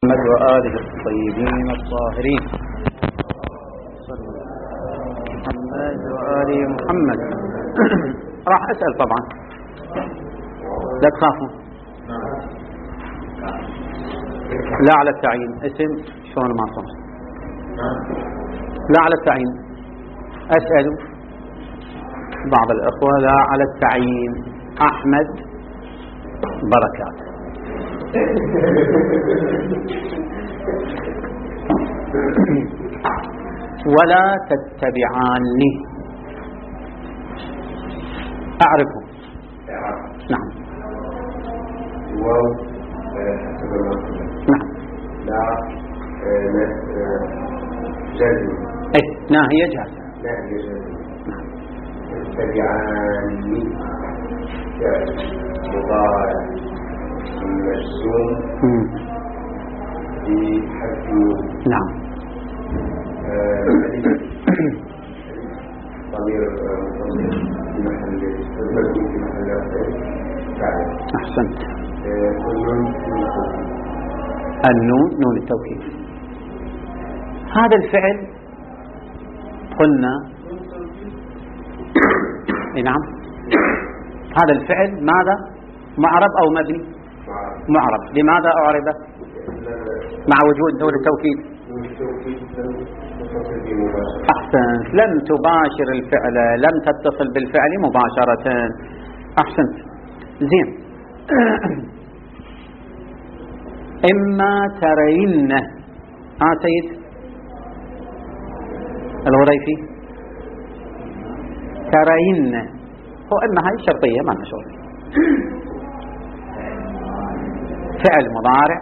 محمد وآله الطيبين الطاهرين. محمد وآله محمد. راح أسأل طبعا، لا تخافوا. لا على التعيين اسم شلون ما صار، لا على التعيين. أسأل بعض الأخوة لا على التعيين. أحمد بركات. ولا تتبعاني. أعرفه. نعم. نعم. لا جازم. أي ناهية جازم. ناهية جازم. تتبعاني مضارع مجزوم بحذف. نعم. ضمير في محل مجزوم في محل فاعل. أحسنت. النون نون التوكيد. هذا الفعل قلنا نعم. هذا الفعل ماذا؟ معرب أو مبني؟ معرب. لماذا أعربه مع وجود نون التوكيد؟ أحسنت. لم تباشر الفعل، لم تتصل بالفعل مباشرة. أحسنت. زين. إما ترين. سيد الغريفي. ترين هو إما هاي شرطية ما نشوف. فعل مضارع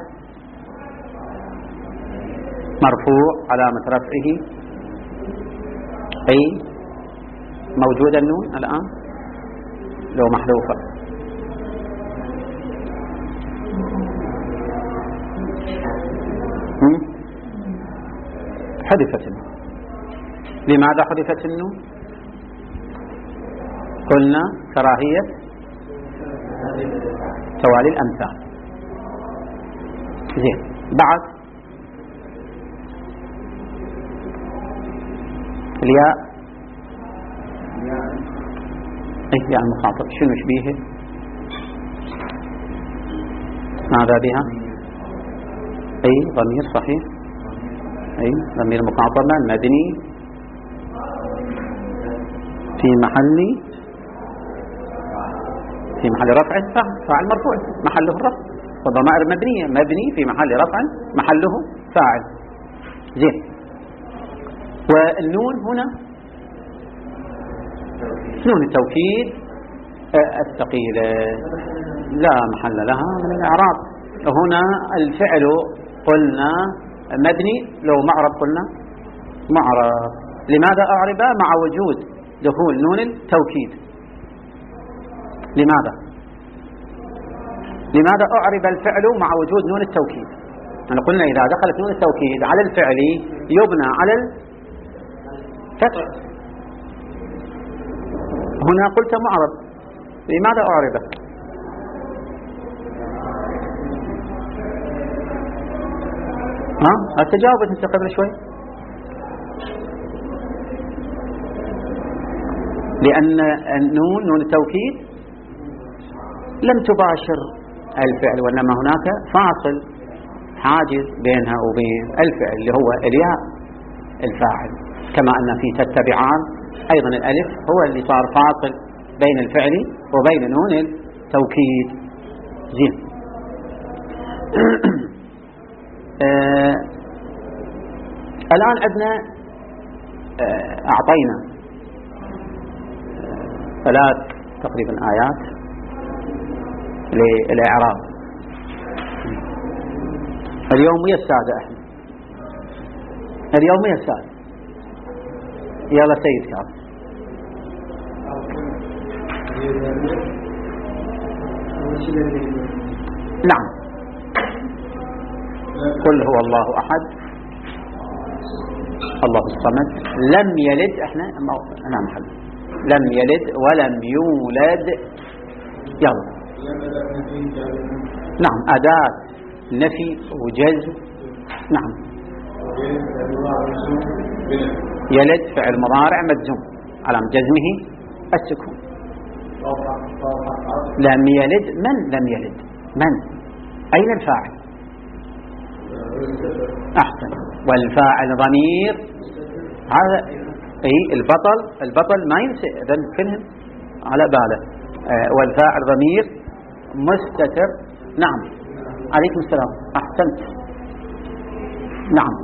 مرفوع علامة رفعه أي موجود النون الآن لو محذوفة. حذفت النون. لماذا حذفت النون؟ قلنا كراهية توالي الأمثال. زين. بعد الياء. ياء المخاطب شنو يشبيهه؟ ماذا بها؟ أي ضمير صحيح. أي ضمير مخاطبة مبني في محل رفع فاعل مرفوع محله الرفع، والضمائر مبنية مبني في محل رفع محله فاعل. زين. والنون هنا نون التوكيد الثقيلة لا محل لها من الإعراب. هنا الفعل قلنا مبني، لو معرب قلنا معرب. لماذا أعربه مع وجود دخول نون التوكيد؟ لماذا أعرب الفعل مع وجود نون التوكيد؟ يعني قلنا إذا دخلت نون التوكيد على الفعل يبنى على الفتح. هنا قلت معرب. لماذا أعربه؟ التجاوب انت قبل شوي. لأن النون نون التوكيد لم تباشر الفعل، وإنما هناك فاصل حاجز بينها وبين الفعل اللي هو الياء الفاعل، كما أن في تتبعان أيضا الألف هو اللي صار فاصل بين الفعل وبين نون التوكيد. زين. الآن عندنا أعطينا ثلاث تقريبا آيات للإعراب. اليوم ويا السادة احنا، اليوم ويا السادة. يلا سيد كاظم. نعم. قل هو الله أحد الله الصمد لم يلد. احنا محل لم يلد ولم يولد. يلا. نعم أداة نفي وجزم نعم. يلد فعل مضارع مجزوم علامة جزمه السكون. لم يلد، من لم يلد؟ من؟ أين الفاعل؟ أحسن. والفاعل ضمير، هذا أي البطل ما ينسى، إذن كلهم على باله. والفاعل ضمير مستتر. نعم. عليكم السلام. أحسنت. نعم.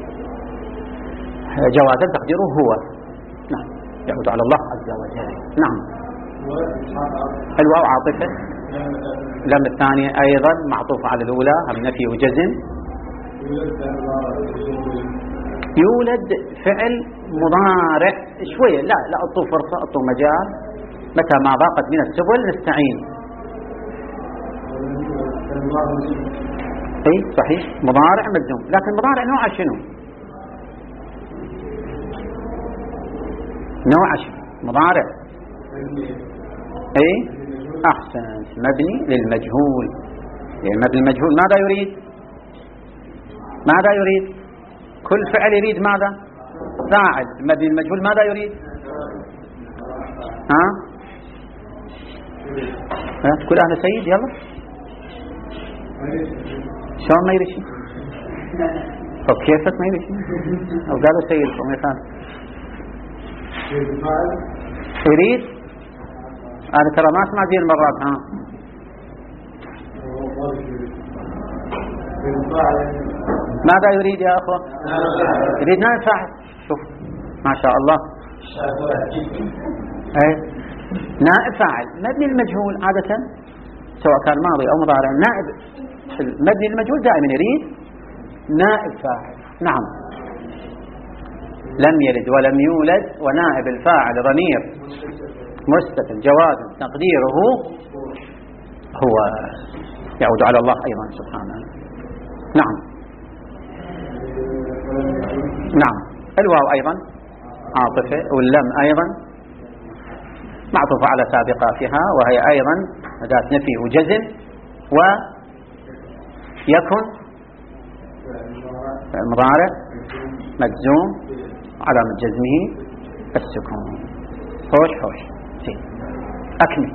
جوازا تقديره هو. نعم، يعود على الله عز وجل. نعم. الواو عاطفة. لم الثانية أيضا معطوفة على الأولى، هم نفي وجزم. يولد فعل مضارع شوية، لا أعطوا فرصة، أعطوا مجال. متى ما ضاقت من السبل نستعين. اي صحيح، مضارع مجزوم، لكن مضارع نوع شنو؟ نوع شنو؟ مضارع اي احسن، مبني للمجهول. المبني للمجهول ماذا يريد؟ ماذا يريد؟ كل فعل يريد ماذا؟ فاعل. المبني للمجهول ماذا يريد؟ تقول أنا سيد، يلا. شلون ما يريد شيء؟ طب كيفك ما يريد شيء؟ أو قالوا سيد قومي ثاني يريد. أنا ترى ما أسمع ذي المرات. ماذا يريد يا أخوة؟ يريد نائب فاعل. شوف ما شاء الله. نائب فاعل مبني المجهول عادة سواء كان ماضي أو مضارع. نائب المبني المجهول دائما يريد نائب فاعل. نعم. لم يلد ولم يولد، ونائب الفاعل ضمير مستتر جواز تقديره هو، يعود على الله أيضا سبحانه. نعم. نعم. الواو أيضا عاطفة، واللم أيضا معطوفة على سابقاتها، وهي أيضا أداة نفي وجزم. ويكن المضارع مجزوم علامة جزمه السكون. حوش زين. أكمل.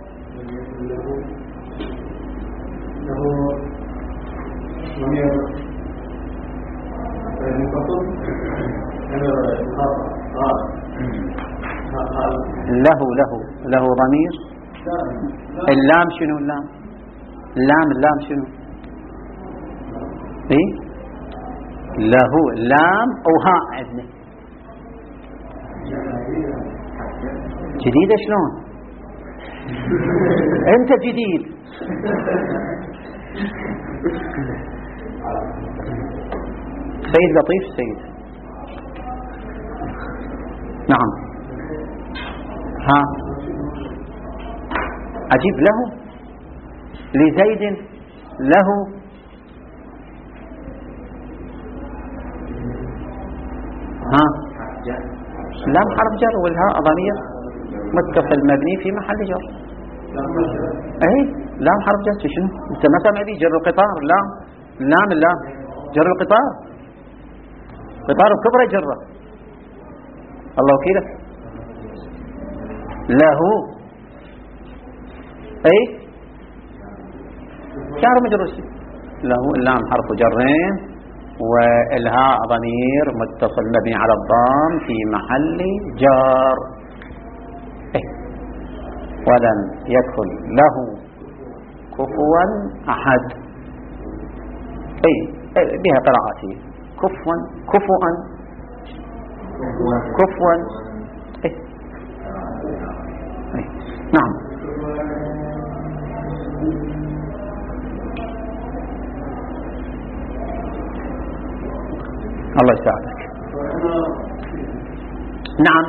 له ضمير. اللام شنو؟ اللام شنو؟ ايه له لام او هاء عندنا جديدة. شلون انت جديد؟ سيد لطيف سيد. نعم. أجيب له لزيد له. لام حرف جر والهاء ضمير متصل مبني في محل جر. اي لام حرف جر. شنو انت ما سامع بي؟ جر القطار. لام جر القطار. قطار الكبرى جره. الله وكيلك. له اي جار مجرور. له اللام حرف جرين، والهاء ضمير متصل مبني على الضم في محل جار. ولم يكن له كفوا أحد. بها قراءتي كفوا نعم. الله يساعدك. نعم.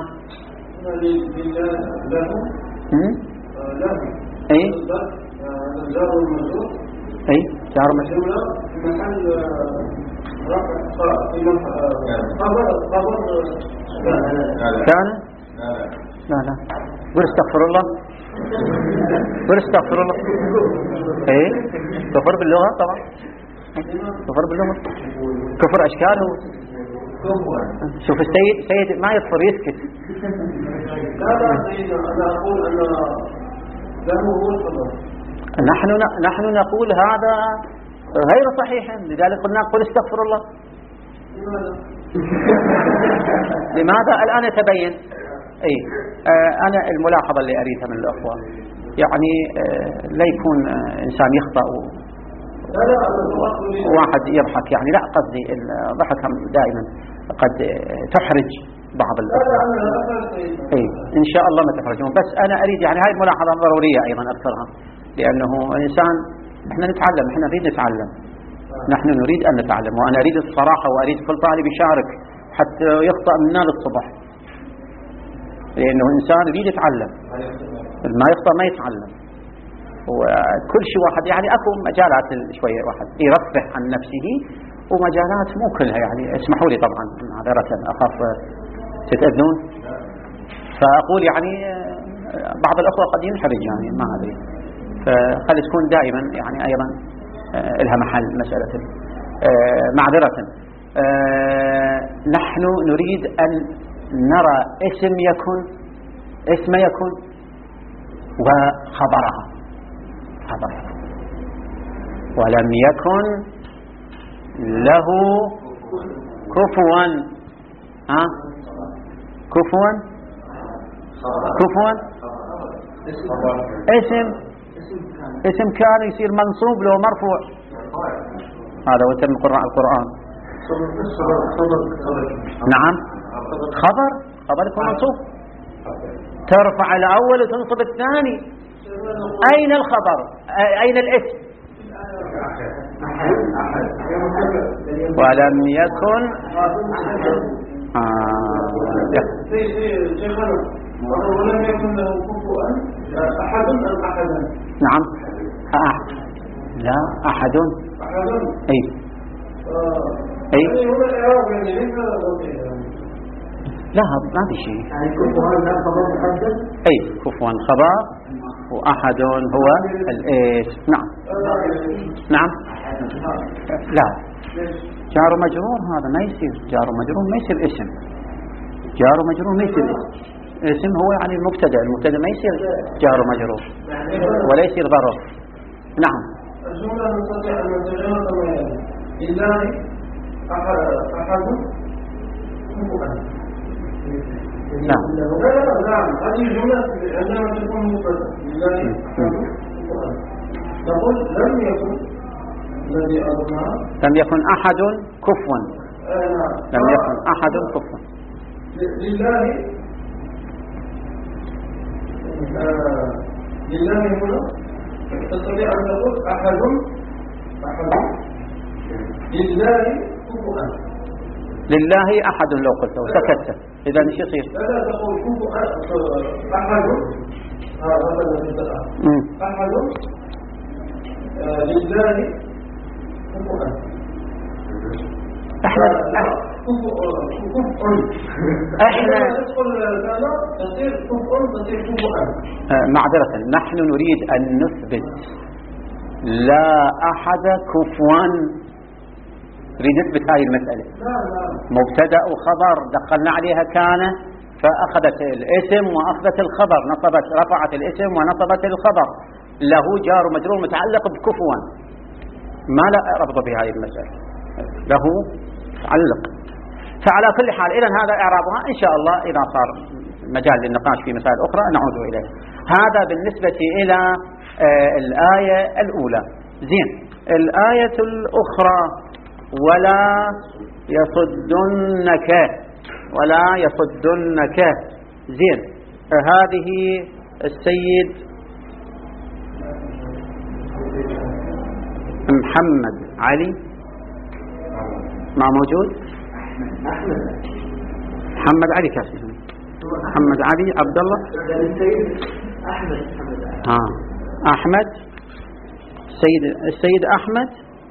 اي جار مجرور في محل رفع كان. لا قل استغفر الله. كفر باللغة طبعا. كفر باللغة، كفر أشكاله. شوف السيد ما يكفر، يسكت. لا سيدنا، أنا أقول أن له هو الخبر. نحن نقول هذا غير صحيح، لذلك قلنا قل استغفر الله. لماذا؟ الآن يتبين. أنا الملاحظة اللي أريدها من الأخوة، يعني لا يكون إنسان يخطأ واحد يضحك، يعني لا، قصدي الضحك دائما قد تحرج بعض الأخوة. إن شاء الله ما تحرجون، بس أنا أريد يعني هاي الملاحظة ضرورية أيضا أذكرها، لأنه الإنسان إحنا نتعلم، إحنا نريد نتعلم، نحن نريد أن نتعلم، وأنا أريد الصراحة، وأريد كل طالب يشارك حتى يخطأ منا للصبح، لأنه إنسان يريد يتعلم، ما يخطأ ما يتعلم. وكل شيء واحد يعني أكو مجالات شوية واحد يرفه عن نفسه، ومجالات مو كلها، يعني اسمحوا لي طبعا معذرة أخاف تتأذون، فأقول يعني بعض الأخوة قد ينحرج، يعني ما أدري، فخلي تكون دائما يعني أيضا لها محل مسألة معذرة. نحن نريد أن نرى اسم يكن وخبرها، ولم يكن له كفوا. كفوا اسم كان يصير منصوب لو مرفوع، هذا وتم القرآن. نعم، خبر يكون منصوب، ترفع الأول وتنصب الثاني. أين الخبر؟ أين الاسم؟ ولم يكن ولم يكن له كفوا أحد أم أحدا؟ نعم، لا أحد. أي هو الإعراب يعني ليس لا، ما في شيء. يعني كفوا لا خبر محدد. كفوا خبر، وأحد هو الاسم. نعم. لا، جار ومجرور هذا ما يصير، جار ومجرور ما يصير اسم، جار ومجرور ما يصير اسم هو يعني المبتدا ما يصير جار ومجرور ولا يصير ظرف. نعم. الجملة نستطيع أن نتجاوز لله أحد كفوا. نعم. هذه الجملة عندما تكون مفردة لله أحد كفوا، نقول لم يكن الذي أردناه، لم يكن أحد كفوا. لم يكن أحد كفوا لله هنا تستطيع أن تقول أحد لله كفوا. لله أحد لو قلت وسكت إذا ايش يصير؟ لا تقول كفوا أحد، أحد لله كفوا. احنا معذرة، نحن نريد أن نثبت لا أحد كفوا، نريد نثبت هذه المسألة. مبتدأ وخبر دخلنا عليها كان، فأخذت الاسم وأخذت الخبر، رفعت الاسم ونصبت الخبر، له جار ومجرور متعلق بكفوا، ما لا ربط بهذه المسألة، له تعلق. فعلى كل حال إذن هذا إعرابها، إن شاء الله إذا صار مجال للنقاش في مسائل أخرى نعود إليه. هذا بالنسبة إلى الآية الأولى. زين، الآية الأخرى ولا يصدنك. زين، هذه السيد محمد علي ما موجود؟ محمد علي كاسي، محمد علي عبد الله أحمد السيد أحمد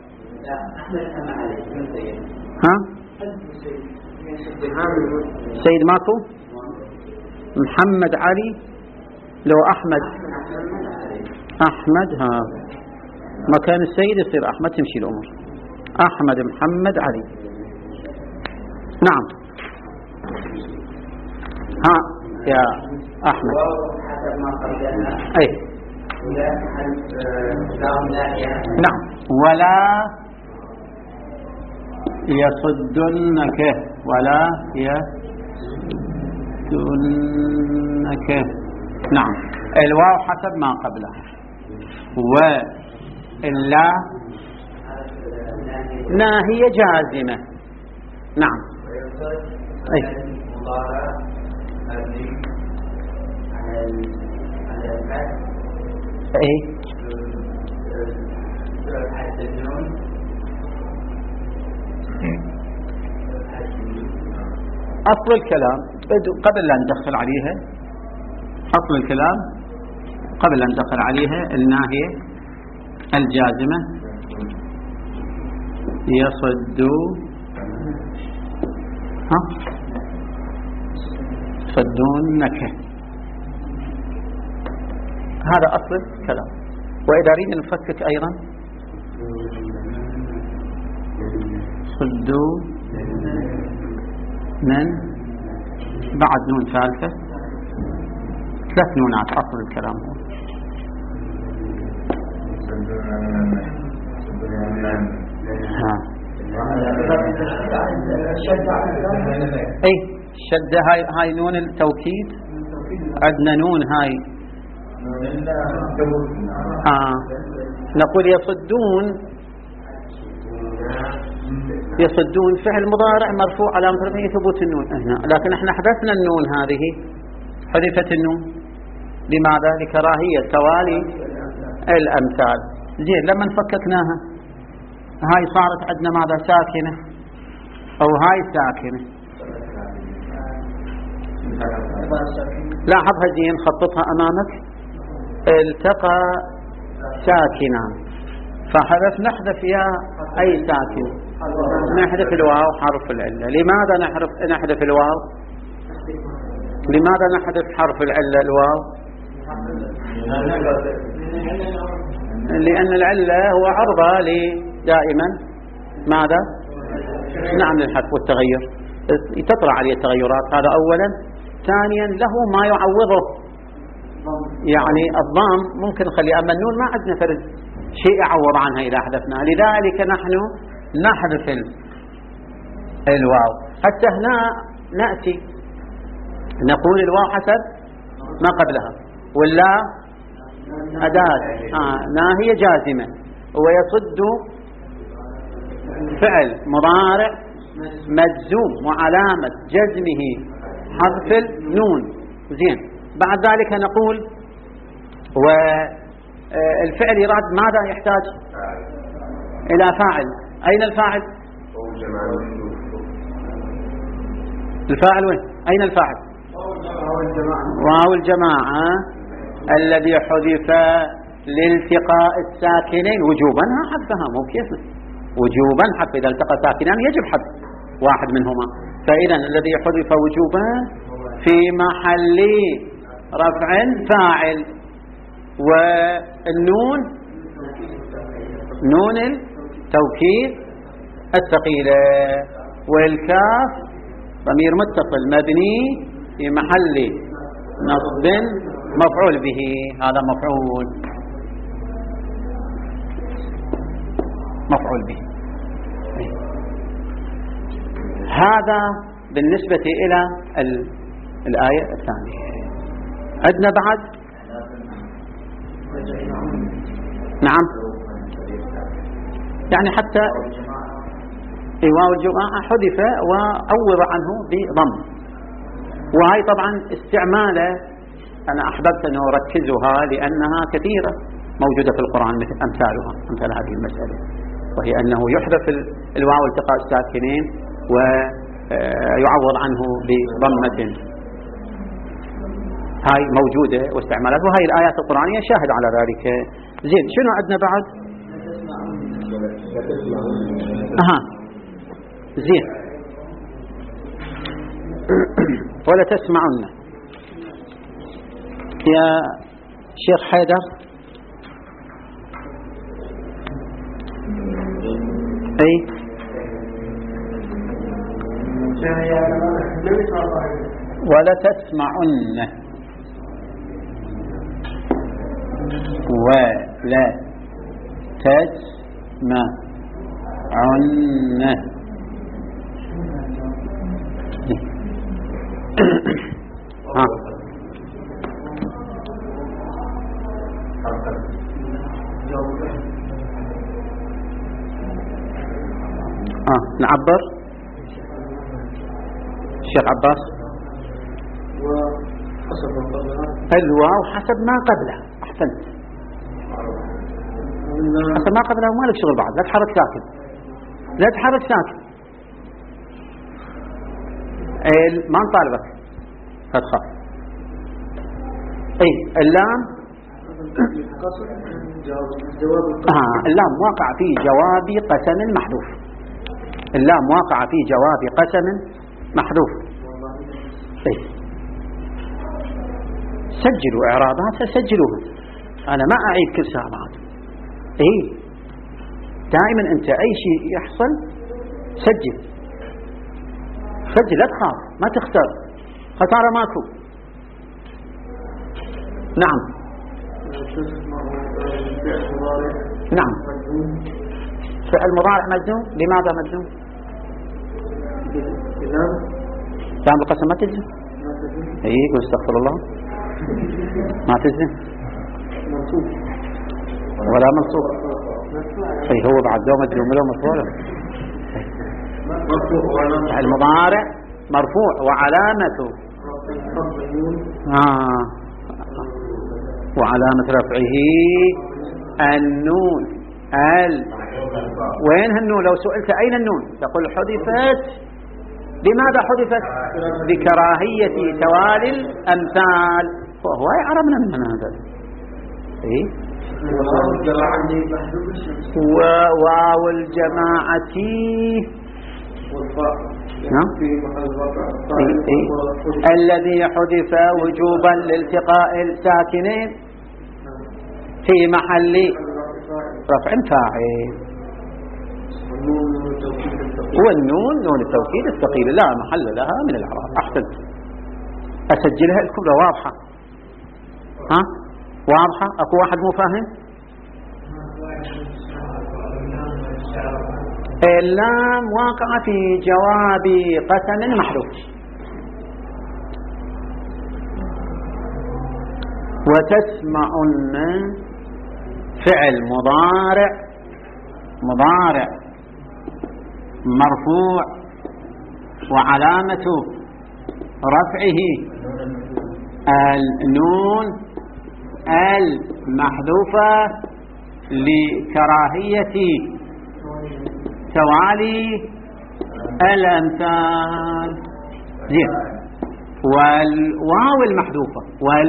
سيد ماكو محمد علي لو أحمد مكان السيد يصير أحمد، تمشي الأمور. أحمد محمد علي. نعم. ها يا أحمد. أي نعم. ولا يصدنك، ولا يصدنك. نعم. الواو حسب ما قبلها، وإلا ناهية جازمة. نعم. أي أي أصل الكلام قبل لا ندخل عليها، أصل الكلام قبل أن ندخل عليها الناهية الجازمة. يصدونك، هذا أصل الكلام. وإذا أريد نفكك أيضا صدوا من بعد نون ثالثة، 3 نونات أصل الكلام هو. أي شدة هاي نون التوكيد، عندنا نون هاي نقول يصدون فعل مضارع مرفوع على رفعه ثبوت النون هنا، لكن احنا حذفنا النون، هذه حذفت النون. لماذا؟ لكراهية توالي الأمثال. زين، لما فككناها هاي صارت عندنا ماذا؟ ساكنة، أو هاي ساكنة. لاحظها زين، خططها أمامك. التقى ساكنان، فحذف نحذف يا أي ساكن، نحذف الواو حرف العلة. لماذا نحذف الواو؟ لماذا نحذف حرف العلة الواو؟ لأن العلة هو عرضة دائما ماذا؟ نعم، للحذف والتغير، تطرأ عليه التغيرات، هذا أولا. ثانيا له ما يعوضه، يعني الضام ممكن نخليه، أما النون ما عندنا فرد شيء يعوض عنها إذا حذفناها، لذلك نحن نحذف الواو. حتى هنا نأتي نقول الواو حسب ما قبلها، ولا أداة ناهية جازمة، ويصد فعل مضارع مجزوم وعلامة جزمه حذف النون. زين، بعد ذلك نقول والفعل يراد ماذا؟ يحتاج إلى فاعل. أين الفاعل؟ الفاعل وين؟ أين الفاعل؟ واو الجماعة الذي حذف لالتقاء الساكنين وجوبا. حذفها مو كيف وجوبا، حذف إذا التقى ساكنان يجب حذف واحد منهما. فإذا الذي حذف وجوبا في محل رفع فاعل، والنون نون التوكيد الثقيلة، والكاف ضمير متصل مبني في محل نصب مفعول به، هذا مفعول به. هذا بالنسبة إلى الآية الثانية. عندنا بعد نعم، يعني حتى واو الجماعة حذف وعوض عنه بضم، وهي طبعا استعماله أنا أحببت أن أركزها لأنها كثيرة موجودة في القرآن، مثل أمثالها، أمثال هذه المسألة، وهي أنه يحذف الواو التقاء الساكنين ويعوض عنه بضمة. هاي موجودة واستعمالات، وهي الآيات القرآنية شاهد على ذلك. زين، شنو عندنا بعد؟ زين، ولا تسمعن يا شيخ حيدر. اي ولتسمعن ولا تسمعن نعبر الشيخ عباس. الواو حسب ما قبله. أحسنت. حسب ما قبله وما لك شغل بعد. لا تحرك ساكن، لا تحرك ساكن. ما نطالبك فتخاف. اي اللام اللام واقع في جواب قسم محذوف. اللام واقع في جواب قسم محذوف. طيب سجلوا إعرابات، سجلوها، أنا ما أعيد كل ساعة. إيه دائما أنت أي شيء يحصل سجل، سجل، لا تخاف، ما تخسر، خسارة ماكو. نعم نعم فعل مضارع مجزوم. لماذا مجزوم؟ لام القسم ما تجزم. اي قل استغفر الله، ما تجزم ولا منصوب. اي هو بعد لو مجزوم ولا مفعول. المضارع مرفوع وعلامته وعلامة رفعه النون. وين النون؟ لو سئلت أين النون تقول حذفت. لماذا حذفت؟ بكراهية توالي الأمثال. وهو يعرفنا من هذا. إيه؟ وواو الجماعة الذي حذف وجوبا لالتقاء الساكنين في محل رفع فاعل. والنون نون التوكيد الثقيل لا محل لها من الإعراب. أحسنت. أسجلها الكبرى واضحة. ها واضحة؟ أكو واحد مو فاهم؟ اللام واقع في جواب قسم محذوف. وتسمعن فعل مضارع مرفوع وعلامة رفعه النون المحذوفة لكراهية توالي الأمثال. زين. والواو المحذوفة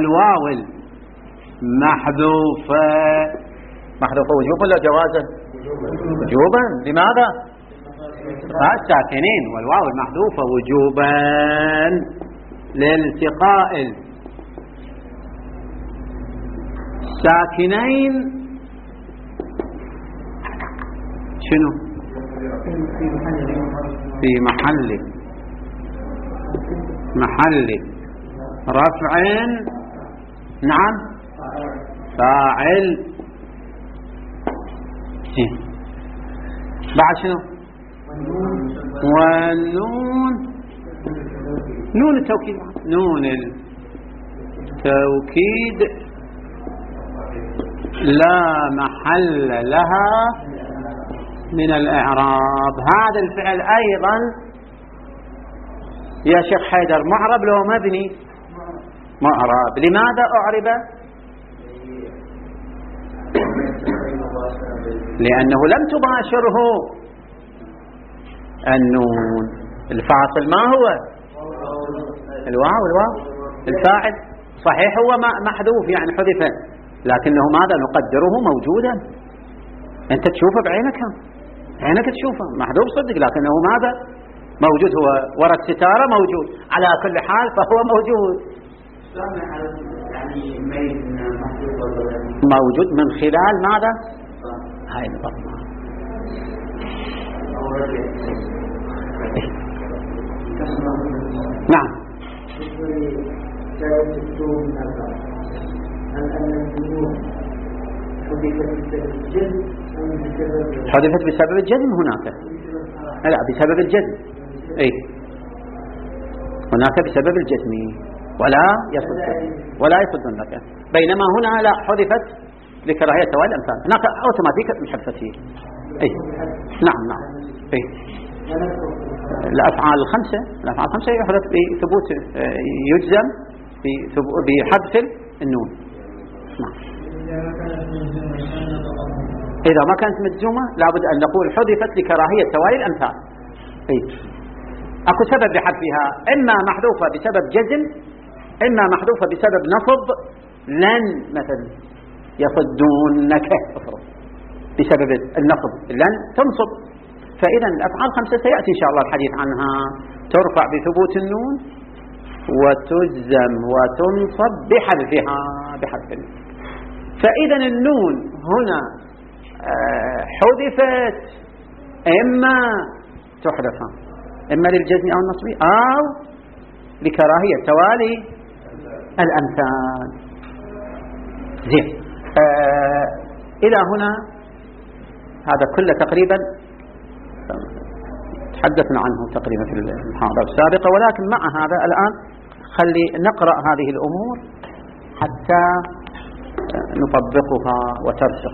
محذوفة وجوبا ولا جوازا؟ وجوبا. لماذا؟ الساكنين. والواو المحذوفة وجوبا لالتقاء الساكنين. شنو؟ في محل رفع. نعم فاعل. بعد شنو؟ والنون نون التوكيد. نون التوكيد لا محل لها من الإعراب. هذا الفعل أيضا يا شيخ حيدر معرب لو مبني؟ معرب. لماذا أعرب؟ لأنه لم تباشره النون. الفاصل ما هو؟ الواو. الفاعل صحيح هو محذوف يعني حذف، لكنه ماذا نقدره موجودا. أنت تشوفه بعينك، عينك تشوفه محذوف صدق، لكنه ماذا موجود. هو وراء الستارة موجود. على كل حال فهو موجود. يعني موجود من خلال ماذا؟ هاي الضمة. نعم. حذفت بسبب الجزم هناك؟ لا، بسبب الجزم. اي هناك بسبب الجزم ولا يصدنك، بينما هنا لا، حذفت لكراهية توالي الأمثال، هناك أوتوماتيك محذفة فيه. اي نعم. اي الأفعال الخمسة يحذف بثبوت، يجزم بحذف النون. نعم. إذا ما كانت مجزومة لابد أن نقول حذفت لكراهية توالي الأمثال. أكو سبب لحذفها، إما محذوفة بسبب جزم، إما محذوفة بسبب نصب. لن مثلا يصدونك بسبب النصب، لن تنصب. فإذا الأفعال 5 سيأتي إن شاء الله الحديث عنها، ترفع بثبوت النون وتجزم وتنصب بحذفها بحذف النون. فإذا النون هنا حذفت إما تحذف إما للجزم أو النصب أو لكراهية توالي الأمثال. زين. إلى هنا هذا كله تقريبا تحدثنا عنه تقريبا في المحاضرة السابقة، ولكن مع هذا الآن خلي نقرأ هذه الأمور حتى نطبقها وترسخ.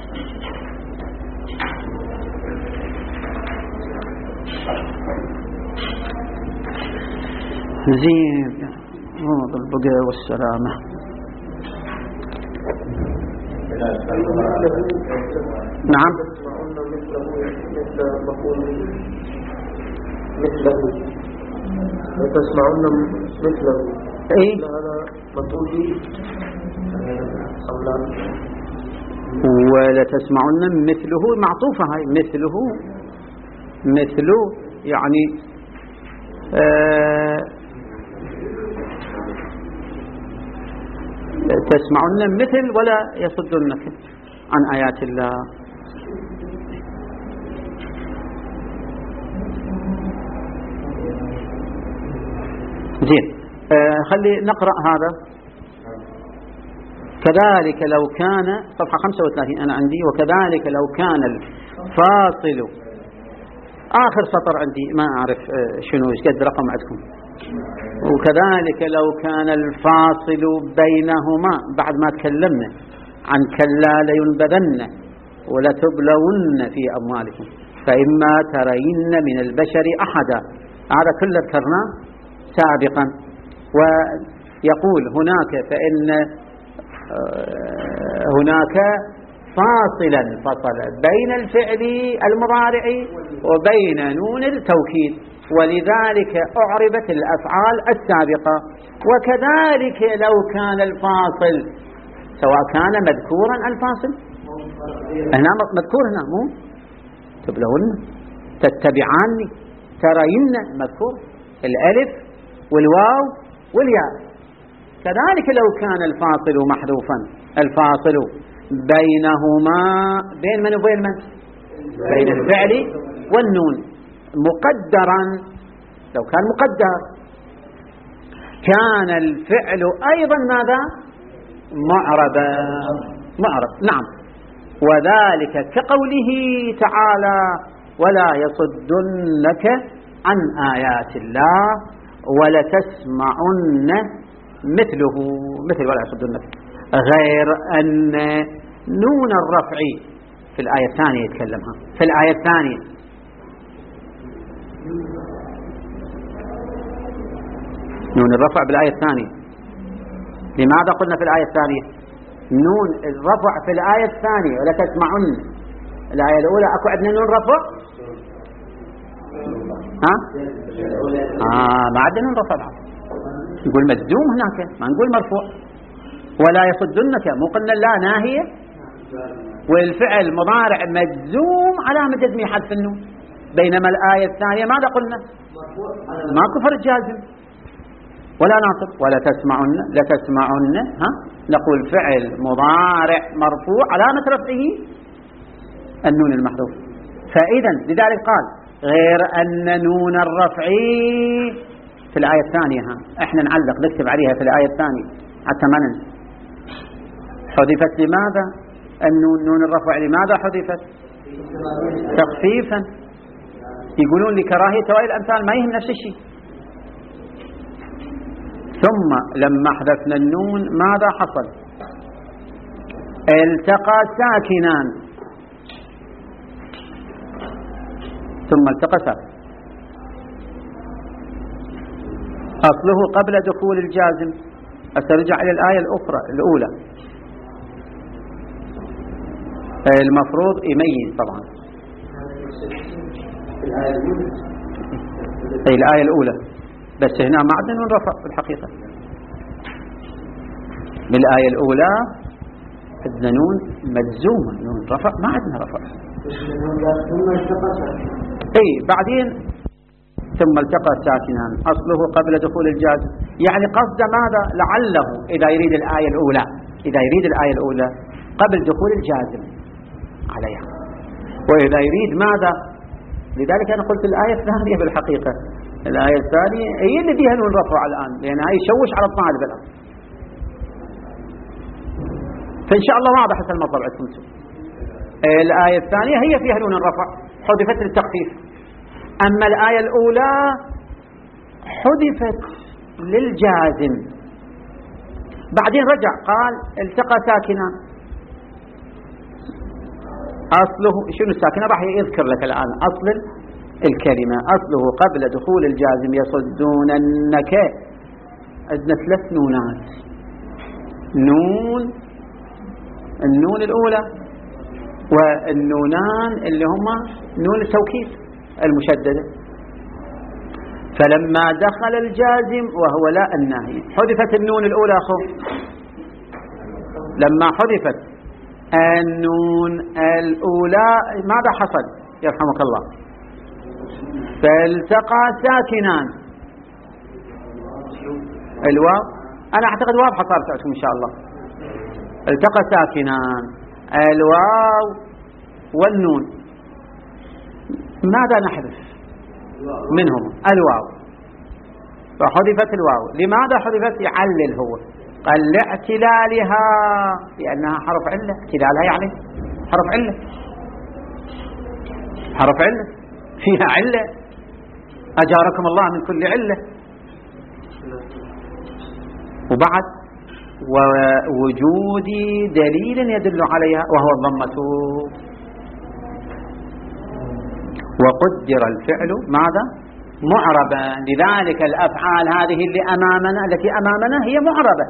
زين. موضوع البقاء والسلامة. نعم. مثله وتسمعون مثله. اي هذا مطلوب ولا تسمعون مثله معطوفة، هاي مثله يعني تسمعون مثل ولا يصدونك عن آيات الله. زين. خلي نقرأ هذا. كذلك لو كان صفحة 35 أنا عندي، وكذلك لو كان الفاصل آخر سطر عندي، ما أعرف شنو إيش قد رقم عندكم. وكذلك لو كان الفاصل بينهما، بعد ما تكلمنا عن كلا لينبذن ولتبلون في أموالكم فإما ترين من البشر أحدا، هذا كله ذكرناه سابقا. ويقول هناك فإن هناك فاصلا فصل بين الفعل المضارع وبين نون التوكيد، ولذلك أعربت الأفعال السابقة. وكذلك لو كان الفاصل، سواء كان مذكورا الفاصل هنا مذكور، هنا مو تبلون تتبعان ترين مذكور الألف والواو والياء. كذلك لو كان الفاصل محذوفا، الفاصل بينهما بين من وبين من؟ بين الفعل والنون مقدرا، لو كان مقدر كان الفعل أيضا ماذا؟ معربا. نعم. وذلك كقوله تعالى ولا يصدنك عن آيات الله ولتسمعن مثله، مثل ولا يصدنك، غير أن نون الرفع في الآية الثانية يتكلمها، في الآية الثانية نون الرفع بالآية الثانية. لماذا قلنا في الآية الثانية نون الرفع في الآية الثانية ولا تسمعن؟ الآية الأولى أكو عندنا نون رفع؟ ها؟ ما عندنا نون رفع بعد، نقول مجزوم هناك، ما نقول مرفوع. ولا يصدنك مو قلنا لا ناهية، والفعل مضارع مجزوم علامة جزمه حذف النون، بينما الآية الثانية ماذا قلنا؟ ما كفر الجازم ولا ناصب. ولا تسمعن، لا تسمعن، نقول فعل مضارع مرفوع علامة رفعه النون المحذوف. فإذا لذلك قال غير أن نون الرفع في الآية الثانية احنا نعلق نكتب عليها في الآية الثانية حتى ما ننسى. حذفت لماذا؟ نون الرفع لماذا حذفت؟ تخفيفا. يقولون لكراهية وإلى الأمثال، ما يهم نفس الشيء. ثم لما حذفنا النون ماذا حصل؟ التقى ساكنان، ثم التقى ساكن. أصله قبل دخول الجازم. أسرجع إلى الآية الأولى. المفروض يميز طبعا الآية الأولى، بس هنا ما عندنا نون رفع في الحقيقة. بالآية الأولى عندنا نون مجزومة، نون رفع ما عندنا رفع. بعدين ثم التقى ساكنان أصله قبل دخول الجازم، يعني قصد ماذا؟ لعله إذا يريد الآية الأولى قبل دخول الجازم عليها، وإذا يريد ماذا؟ لذلك أنا قلت الآية الثانية بالحقيقة، الآية الثانية هي اللي فيها نون رفع الآن، لأن هي يشوش على الطالب الآن. فإن شاء الله واضح المطلب عندكم. الآية الثانية هي فيها نون الرفع حذفت للتخفيف، أما الآية الأولى حذفت للجازم. بعدين رجع قال التقى ساكنان أصله شنو الساكنة؟ راح يذكر لك الآن أصل الكلمة. أصله قبل دخول الجازم يصدوننك. عندنا 3 نونات، النون الأولى والنونان اللي هما نون التوكيد المشددة. فلما دخل الجازم وهو لا الناهي حذفت النون الأولى لما حذفت النون الأولى ماذا حصل؟ يرحمك الله، فالتقى ساكنان. الواو أنا أعتقد واضحة صارت عندكم إن شاء الله. التقى ساكنان الواو والنون، ماذا نحذف منهم؟ الواو، فحذفت الواو. لماذا حذفت؟ يعلل هو، قال لاعتلالها، لأنها حرف علة. اعتلالها يعني حرف علة فيها علة، أجاركم الله من كل علة. وبعد ووجود دليل يدل عليها وهو الضمة. وقدر الفعل ماذا؟ معربا. لذلك الأفعال هذه التي أمامنا هي معربة.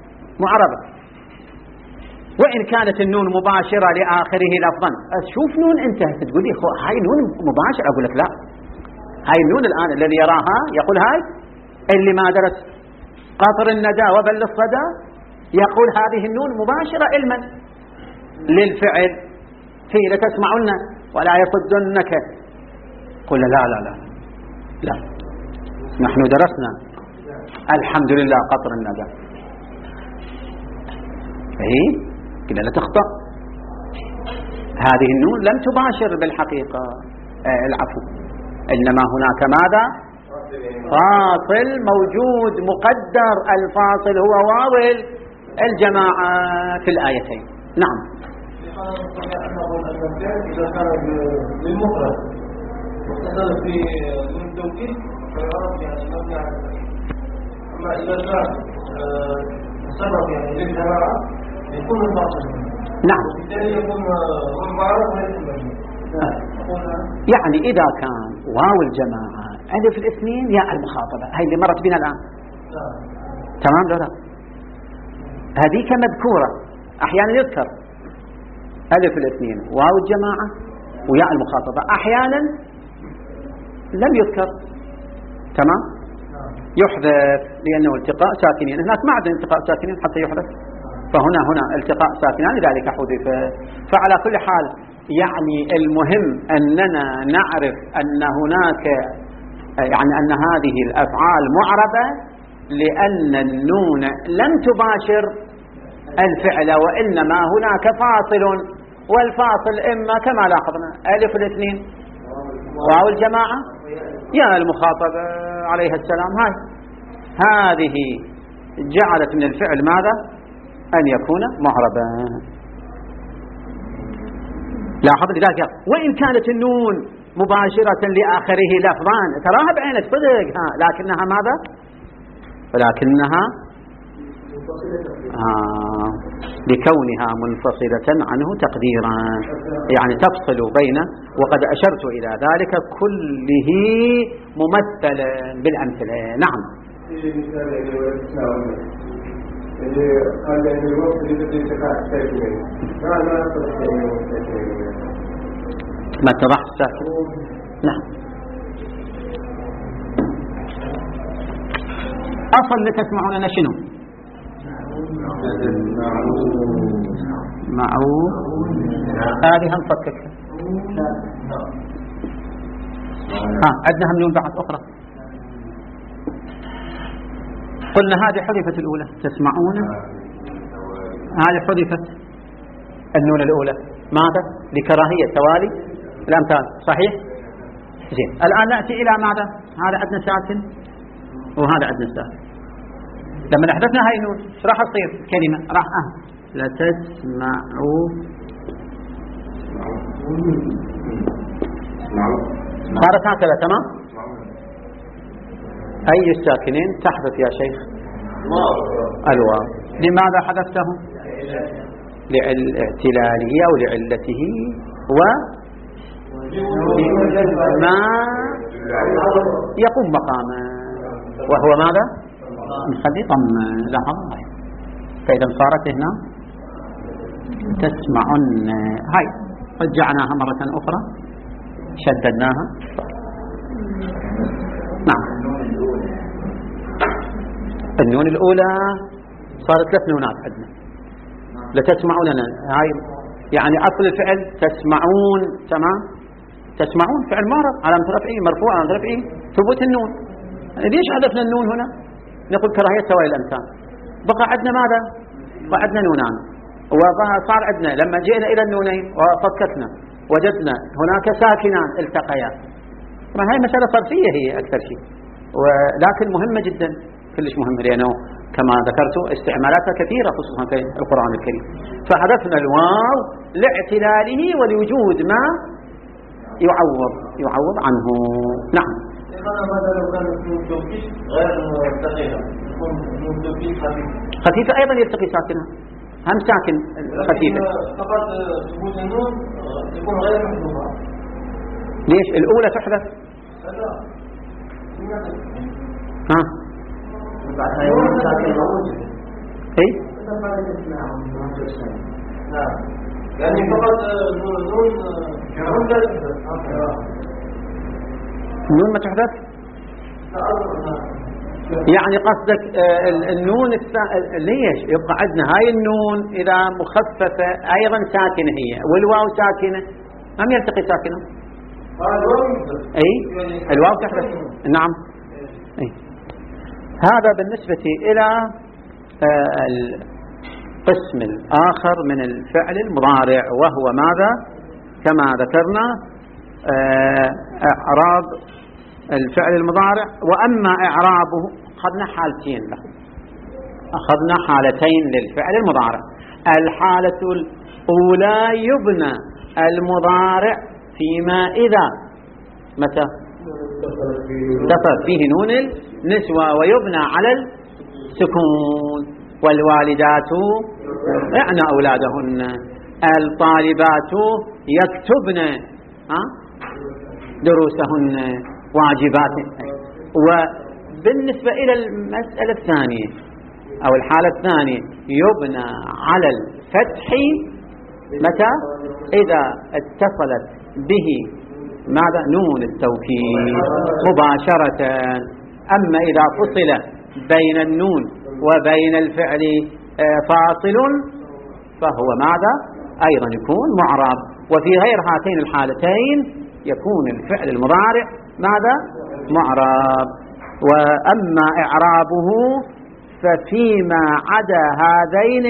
وإن كانت النون مباشرة لآخره لفظا. شوف نون أنت تقول لي هاي نون مباشرة، أقول لك لا، هاي النون الآن الذي يراها يقول هاي اللي ما درس قطر الندى وبل الصدى يقول هذه النون مباشرة علما للفعل. في لتسمعن ولا يصدنك. قل لا نحن درسنا الحمد لله قطر الندى، فهي كده لا تخطأ. هذه النون لم تباشر بالحقيقة العفو، إنما هناك ماذا؟ فاصل موجود مقدر. الفاصل هو واو الجماعة في الآيتين. نعم. إذا كان للمفرد واتصل في التوكيد فيعرف يعني مبني على. أما إذا كان سبب يعني للجماعة يكون الفاصل. نعم. وبالتالي يكون المعرف وليس مبني. يعني إذا كان واو الجماعة ألف الاثنين ياء المخاطبة، هاي اللي مرت بنا الآن. تمام لا؟ هذيك مذكورة، أحيانا يذكر ألف الاثنين واو الجماعة وياء المخاطبة، أحيانا لم يذكر. تمام؟ يحذف لأنه التقاء ساكنين. هناك ما عندنا التقاء ساكنين حتى يحذف، فهنا التقاء ساكنان لذلك حذف. فعلى كل حال يعني المهم أننا نعرف أن هناك يعني أن هذه الأفعال معربة لأن النون لم تباشر الفعل، وإنما هناك فاصل، والفاصل إما كما لاحظنا ألف الاثنين واو الجماعة يا المخاطب عليها السلام. هذه جعلت من الفعل ماذا؟ أن يكون معربا. لاحظ لذلك وإن كانت النون مباشرة لآخره لفظان تراها بعينك صدق لكنها ماذا؟ ولكنها بكونها منفصلة عنه تقديرا، يعني تفصل بين، وقد أشرت إلى ذلك كله ممثلا بالأمثلة. نعم. ما اتضحت الساكن. نعم. أصل لتسمعون أنا شنو؟ معون. هذه هم فككها. عندنا هم نون بعد أخرى. قلنا هذه حذفت الأولى تسمعون، هذه حذفت النون الأولى. ماذا؟ لكراهية توالي الأمثال. صحيح؟ زين. الآن نأتي إلى ماذا؟ هذا عندنا ساكن وهذا عندنا ساكن. لما أحدثنا هاي النون ايش راح تصير كلمة؟ راح لتسمعوا صارت هكذا. تمام. أي الساكنين تحدث يا شيخ؟ الواو. لماذا حذفته؟ لاعتلاله أو لعلته وما يقوم مقامه، وهو ماذا؟ منخفضا. لاحظ. فإذا صارت هنا تسمعن. هاي رجعناها مرة أخرى شددناها. نعم. النون الأولى صارت 3 نونات عندنا. لتسمعون هاي يعني أصل الفعل تسمعون. تمام. تسمعون فعل معرب علامة رفعه مرفوع علامة رفعه ثبوت النون. ليش حذفنا النون هنا؟ نقول كراهية توالي الأمثال. بقى عندنا ماذا؟ بقى عندنا نونان، وصار عندنا لما جئنا إلى النونين وفككنا وجدنا هناك ساكنان التقيا. طبعا هاي مسألة صرفية هي أكثر شيء، ولكن مهمة جدا، كلش مهمة، لأنه كما ذكرت استعمالاتها كثيرة خصوصا في القرآن الكريم. فحذفنا الواو لاعتلاله ولوجود ما يعوض عنه. نعم. ماذا لو كانت نون توكيد غير ثقيلة؟ نون توكيد خفيفة أيضا يلتقي ساكنها، هم ساكن خفيفة. فقط ثبوت النون يكون غير محذوفة. ليش الأولى تحذف؟ لا. بعد هاي نون ساكن موجود. إيه؟ نعم. يعني فقط نون النون ما تحدث؟ يعني قصدك النون ليش يبقى عندنا هاي النون إذا مخففة أيضا ساكنة هي، والواو ساكنة هم يلتقي ساكنة. أي الواو تحدث. نعم. أي. هذا بالنسبة إلى القسم الآخر من الفعل المضارع، وهو ماذا؟ كما ذكرنا إعراب الفعل المضارع. وأما إعرابه أخذنا حالتين له، أخذنا حالتين للفعل المضارع. الحالة الأولى يبنى المضارع فيما إذا متى اتصل فيه نون النسوة ويبنى على السكون. والوالدات يرضعن أولادهن، الطالبات يكتبن دروسهن واجبات. وبالنسبة إلى المسألة الثانية أو الحالة الثانية يبنى على الفتح متى؟ إذا اتصلت به ماذا؟ نون التوكيد مباشرة. أما إذا فصل بين النون وبين الفعل فاصل فهو ماذا؟ أيضا يكون معرب. وفي غير هاتين الحالتين يكون الفعل المضارع ماذا؟ معرب. وأما إعرابه ففيما عدا هذين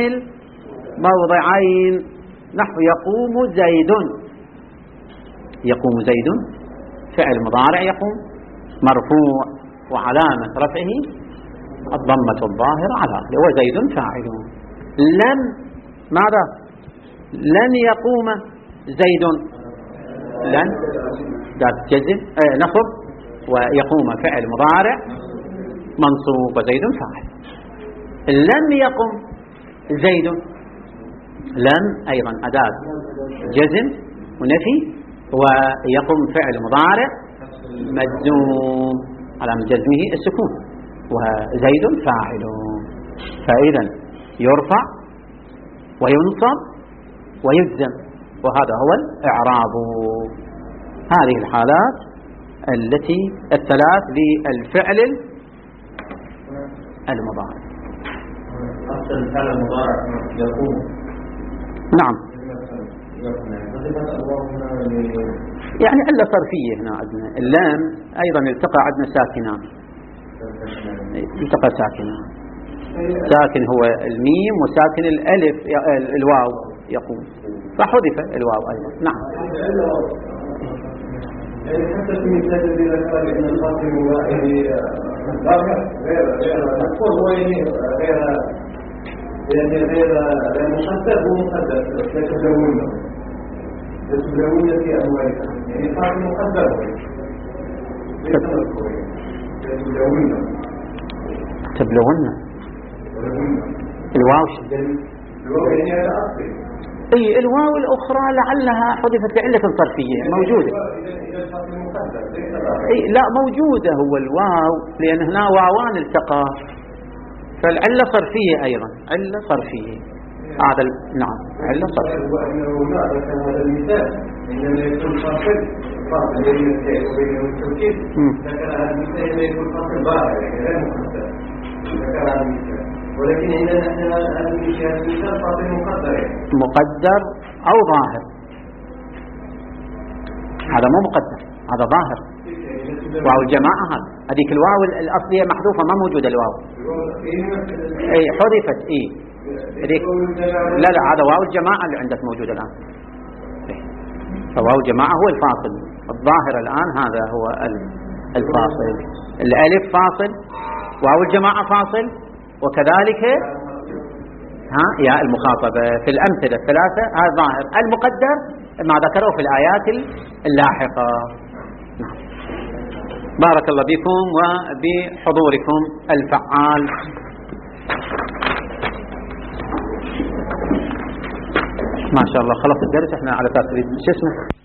الموضعين نحو يقوم زيد. يقوم زيد فعل مضارع يقوم مرفوع وعلامة رفعه الضمة الظاهرة على آخره وزيد فاعل. لم ماذا؟ لن يقوم زيد، لن جزم نصب ويقوم فعل مضارع منصوب وزيد فاعل. لم يقم زيد، لم أيضا أداة جزم ونفي ويقوم فعل مضارع مجزوم على جزمه السكون وزيد فاعل. فإذا يرفع وينصب ويجزم، وهذا هو الإعراب. هذه الحالات التي الثلاث للفعل المضارع. أصل الفعل المضارع يقوم. نعم، يعني علة صرفية هنا عندنا. اللام أيضا التقى عندنا ساكنان، التقى ساكنان، ساكن هو الميم وساكن الألف الواو يقوم، فحذف الواو أيضا. نعم. حتى في مثال الذي ذكر بأن القاسم غير محدد ومقدر يتبلون في أموالكم، يعني قاسم مقدر تبلغن الواو يعني هذا أصلي. اي الواو الاخرى لعلها حذفت لعلة صرفية موجودة. اي لا موجودة، هو الواو لان هنا واوان التقى، فالعلة صرفية ايضا، علة صرفية. هذا نعم علة صرفية. وانه لا هذا المثال انما يكون فاصل بين الفعل وبين التوكيد. ذكر هذا المثال انما يكون فاصل ظاهر يعني غير مقدر. ذكر هذا المثال، ولكن إذا نحن هذا المثال فاصل مقدر أو ظاهر. هذا مو مقدر، هذا ظاهر. واو الجماعة هذيك الواو الأصلية محذوفة، ما موجودة الواو. أي حذفت. إيه لا هذا واو الجماعة اللي عندك موجودة الآن. فواو الجماعة هو الفاصل، الظاهر الآن هذا هو الفاصل. الألف فاصل، واو الجماعة فاصل، وكذلك يا المخاطبة في الأمثلة الثلاثة هذا ظاهر. المقدر ما ذكره في الآيات اللاحقة. نعم. بارك الله بكم وبحضوركم الفعال. ما شاء الله خلص الدرس، احنا على اساس شو اسمه